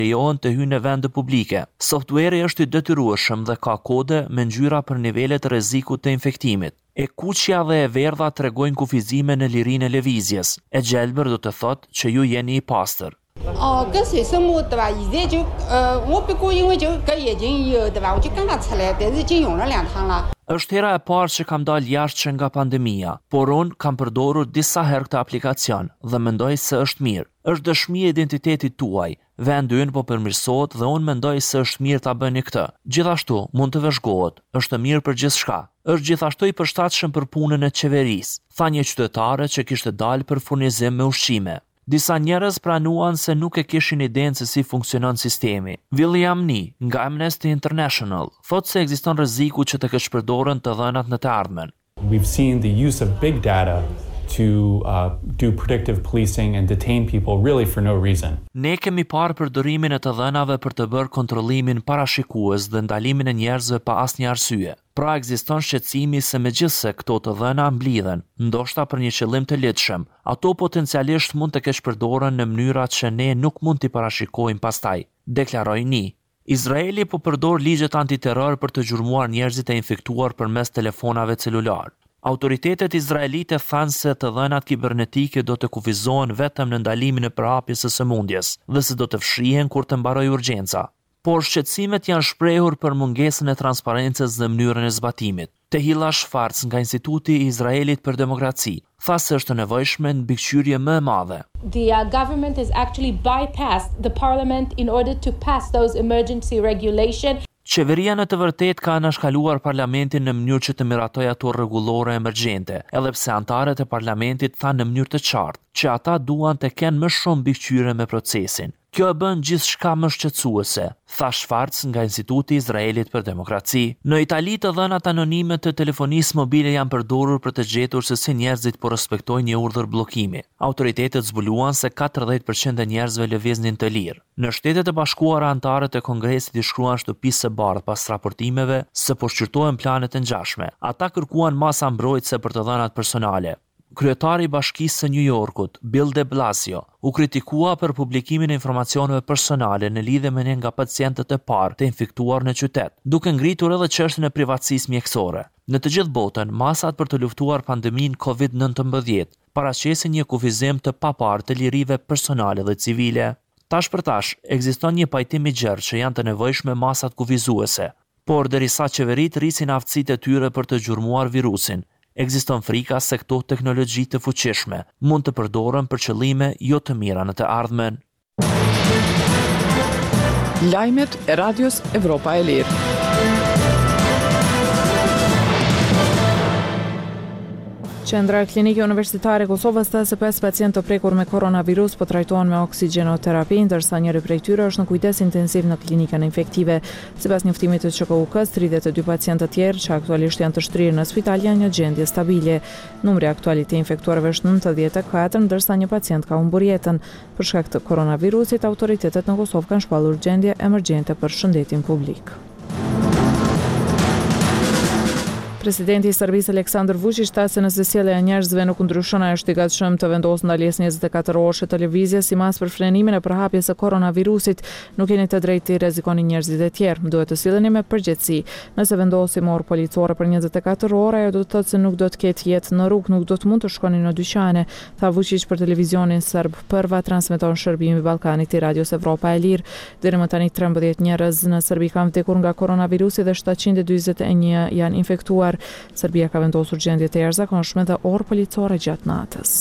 lejohen të hyjnë në vende publike. Software është i detyrueshëm dhe ka kode me ngjyra për nivelet e rrezikut të infektimit. E kuqja dhe e verdha tregojnë kufizime në lirinë e lëvizjes. E gjelbër do të thotë që ju jeni i pastër. 跟水生物对吧？现在就我不过因为就搿疫情以后对吧？我就刚刚出来，但是已经用了2趟了。 Është hera e parë që kam dalë jashtë nga pandemia, por unë kam përdorur disa herë këtë aplikacion dhe mendoj se është mirë. Është dëshmi e identitetit tuaj. Vendi ynë po përmirësohet dhe unë mendoj se është mirë ta bëni këtë. Gjithashtu, mund të vëzhgohet. Është mirë për gjithçka. Është gjithashtu i përshtatshëm për punën e qeverisë, tha një qytetare që kishte dalë për furnizim me ushqime. Disa njerëz pranuan se nuk e kishin idenë se si funksionon sistemi. William Nee, nga Amnesty International, thotë se ekziston rreziku që të kesh përdoren të dhënat në të ardhmen. We've seen the use of big data to do predictive policing and detain people really for no reason. Ne kemi parë përdorimin e të dhënave për të bërë kontrollimin parashikues dhe ndalimin e njerëzve pa asnjë arsye. Pra ekziston shqetësimi se megjithse këto të dhëna mblidhen, ndoshta për një qëllim të lidhshëm, ato potencialisht mund të kesh përdoren në mënyra që ne nuk mund t'i parashikojmë pastaj, deklaroi Nee. Izraeli po përdor ligjet antiterror për të gjurmuar njerëzit e infektuar përmes telefonave celular. Autoritetet izraelite thanë se të dhënat kibernetike do të kufizohen vetëm në ndalimin e përhapjes së sëmundjes dhe se do të fshihen kur të mbarojë urgjenca. Por shqetësimet janë shprehur për mungesën e transparencës dhe mënyrën e zbatimit. Tehila Schwartz nga Instituti i Izraelit për Demokraci tha se është nevojshme mbikëqyrje më e madhe. The government has actually bypassed the parliament in order to pass those emergency regulation. Qeveria në të vërtet ka anashkaluar parlamentin në mënyrë që të miratoj ato rregullore emergjente, edhe pse antarët e parlamentit thanë në mënyrë të qartë që ata duan të kenë më shumë mbikëqyrje me procesin. Kjo e bën gjithçka më shqetësuese, tha Schwartz nga Instituti i Izraelit për Demokraci. Në Itali të dhënat anonime të telefonisë mobile janë përdorur për të gjetur se si njerëzit po respektojnë një urdhër bllokimi. Autoritetet zbuluan se 40% e njerëzve lëviznin të lirë. Në Shtetet e Bashkuara antarët e Kongresit i shkruan shtëpisë së bardhë pas raportimeve se po shqyrtohen planet e ngjashme. Ata kërkuan masa mbrojtëse për të dhënat personale. Kryetari i Bashkisë së New Yorkut, Bill de Blasio, u kritikua për publikimin e informacioneve personale në lidhje me një nga pacientët e parë të infektuar në qytet, duke ngritur edhe çështjen e privatësisë mjekësore. Në të gjithë botën, masat për të luftuar pandeminë COVID-19 paraqesin një kufizim të paparë të lirive personale dhe civile. Tash për tash, ekziston një pajtim i gjerë që janë të nevojshme masat kufizuese, por derisa qeveritë rrisin aftësitë e tyre për të gjurmuar virusin, ekziston frika se këto teknologji të fuqishme mund të përdoren për qëllime jo të mira në të ardhmen. Lajmet e Radios Evropa e Lirë. Qendra Klinike Universitare e Kosovës tha se 5 pacientë të prekur me koronavirus po trajtohen me oksigjenoterapi, ndërsa njëri prej tyre është në kujdes intensiv në klinikën infektive. Sipas njoftimit të QKUK-s, 32 pacientë të tjerë që aktualisht janë të shtrirë në spital janë në gjendje stabile. Numri aktuali të infektuarve është 94, ndërsa një pacient ka humbur jetën. Për shkak të koronavirusit, autoritetet në Kosovë kanë shpallur gjendje emergjente për shëndetin publik. Presidenti i Serbisë Aleksandar Vučić tha se nëse sjellja e njerëzve nuk ndryshon, ai është i gatshëm të vendosë ndalesë 24 orësh televizjes si mas për frenimin e përhapjes së koronavirusit. Nuk jeni të drejtë të rrezikoni njerëzit e tjerë, duhet të silleni me përgjegjësi. Nëse vendosim orë policore për 24 orë, ajo do të thotë se nuk do të ketë jetë në rrugë, nuk do të mund të shkoni në dyqane, tha Vučić për televizionin serb. Përva transmeton shërbimi ballkanit i Radios Evropa e Lirë. Deri më tani 13 njerëz në Serbi kanë vdekur nga koronavirusi dhe 741 janë infektuar. Serbia ka vendosur gjendje të jashtëzakonshme dhe orë policore gjatë natës.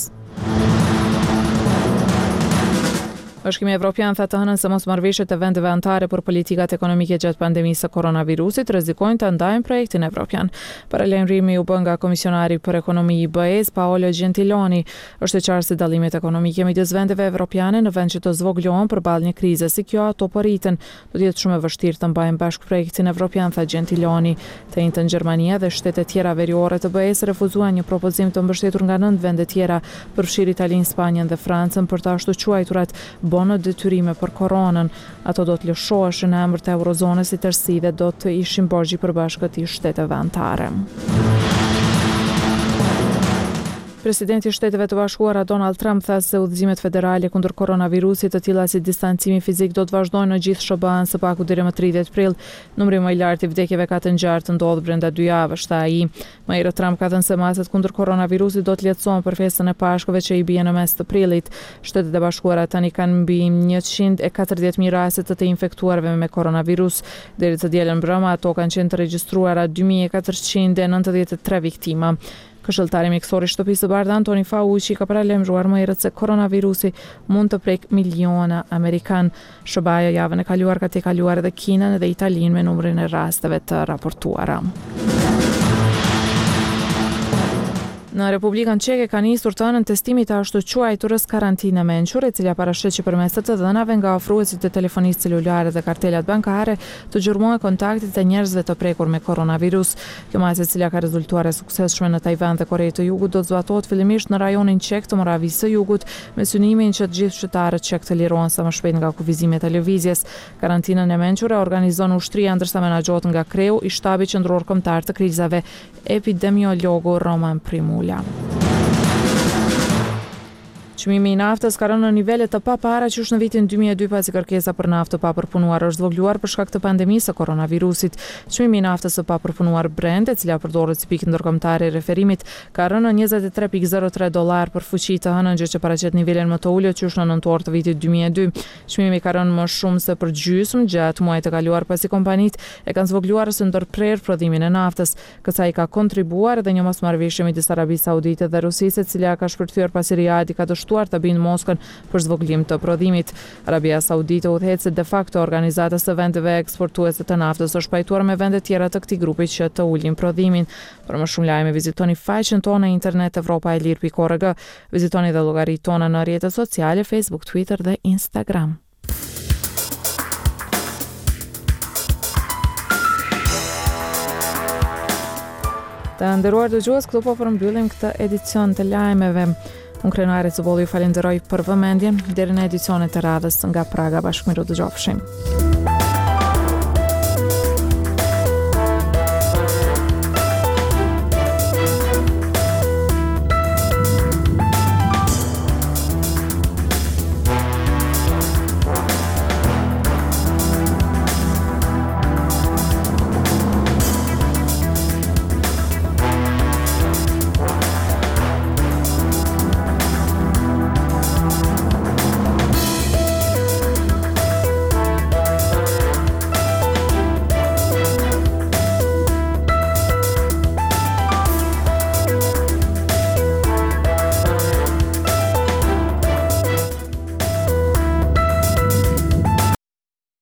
Bashkimi Evropian tha të hënën se mosmarrëveshjet e vendeve anëtare për politikat ekonomike gjatë pandemisë së koronavirusit rrezikojnë të ndajnë projektin evropian. Paralajmërimi u bë nga komisionari për ekonomi i BE-s Paolo Gentiloni. Është e qartë se dallimet ekonomike midis vendeve evropiane në vend që të zvoglohen përballë një krize si kjo, ato po rriten. Do të jetë shumë e vështirë të mbajnë bashkë projektin evropian, tha Gentiloni. Të njëjtën Gjermania dhe shtetet tjera veriore të BE-s refuzuan një propozim të mbështetur nga 9 vende tjera, përfshir Italinë, Spanjën dhe Francën për të ashtu quajturat bonët detyrime për koronën. Ato do të lëshoheshin në emër të eurozonës i tërësi dhe do të ishin borxhi përbashkët i shteteve anëtare. Presidenti i Shteteve të Bashkuara Donald Trump tha se udhëzimet federale kundër koronavirusit, të tilla si distancimi fizik, do të vazhdojnë në gjithë SBA-n së paku deri më 30 prill. Numri më i lartë i vdekjeve ka të ngjartë ndodh brenda 2 javësh, tha ai. Më herët Trump ka thënë se masat kundër koronavirusit do të lehtësohen për festën e Pashkëve që i bie në mes të prillit. Shtetet e Bashkuara tani kanë mbi 140.000 raste të infektuarve me koronavirus. Deri të dielën brëma ato kanë qenë të regjistruara 2493 viktima. Këshilltari mjekësor i Shtëpisë së Bardhë Anthony Fauci ka paralajmëruar më herët se koronavirusi mund të prek miliona amerikan. SBA-ja javën e kaluar ka tejkaluar edhe Kinën dhe Italinë me numrin e rasteve të raportuara. Në Republikën Çeke ka nisur të hënën testimi të ashtu quajturës karantinë mençur, e cila parashtet që përmes të dhënave nga ofruesit e telefonisë celulare dhe kartelat bankare të gjurmojë kontaktit e njerëzve të prekur me koronavirus. Kjo masë, e cila ka rezultuar e suksesshme në Tajvan dhe Koreë të Jugut, do të zbatohet fillimisht në rajonin Çek të Moravisë së Jugut, me synimin që të gjithë qytetarët çek të lirohen sa më shpejt nga kufizimet e lëvizjes. Karantinën e mençur e organizon ushtria, ndërsa menaxhohet nga kreu i shtabi qendror kombëtar të krizave, epidemiologu Roman Primula. Çmimi i naftës ka rënë në nivele të paparaqish në vitin 2002 pasi kërkesa për naftë të papërpunuar është zvogëluar për shkak të pandemisë së koronavirusit. Çmimi i naftës së papërpunuar Brent, e cila përdoret si pikë ndërkombëtare e referimit, ka rënë në $23.03 për fuqi të hënën, gjë që paraqet nivelin më të ulët qysh në nëntor të vitit 2002. Çmimi ka rënë më shumë se për gjysmë gjatë muajit të kaluar pasi kompanitë e kanë zvogëluar së ndërprer prodhimin e naftës. Kësaj ka kontribuar edhe një mosmarrëveshje midis Arabisë Saudite dhe Rusisë, e cila ka shpërthyer pasi Riyadi ka të bindë Moskën për zvogëlim të prodhimit. Arabia Saudite udhëheqëse de facto organizatës së vendeve eksportuese të naftës është pajtuar me vende tjera të këtij grupi që të ulin prodhimin. Për më shumë lajme vizitoni faqen tonë në internet evropaelir.org. Vizitoni dhe llogaritë tona në rrjetet sociale Facebook, Twitter dhe Instagram. Të nderuar dëgjues, këtu po përmbyllim këtë edicion të lajmeve. Unë Krenare Zubolli ju falenderoj për vëmendjen, deri në edicionet të radhës nga Praga, bashkë miru dëgjofshim.